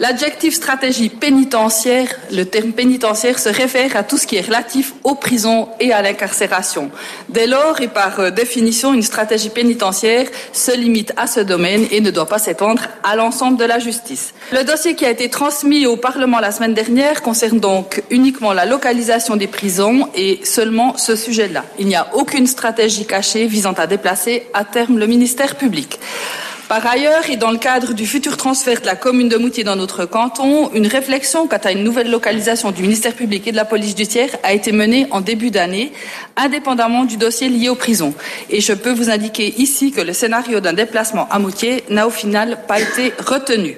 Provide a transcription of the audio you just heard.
L'adjectif stratégie pénitentiaire, le terme pénitentiaire se réfère à tout ce qui est relatif aux prisons et à l'incarcération. Dès lors, et par définition, une stratégie pénitentiaire se limite à ce domaine et ne doit pas s'étendre à l'ensemble de la justice. Le dossier qui a été transmis au Parlement la semaine dernière concerne donc uniquement la localisation des prisons et seulement ce sujet-là. Il n'y a aucune stratégie cachée visant à déplacer à terme le ministère public. Par ailleurs, et dans le cadre du futur transfert de la commune de Moutier dans notre canton, une réflexion quant à une nouvelle localisation du ministère public et de la police judiciaire a été menée en début d'année, indépendamment du dossier lié aux prisons. Et je peux vous indiquer ici que le scénario d'un déplacement à Moutier n'a au final pas été retenu.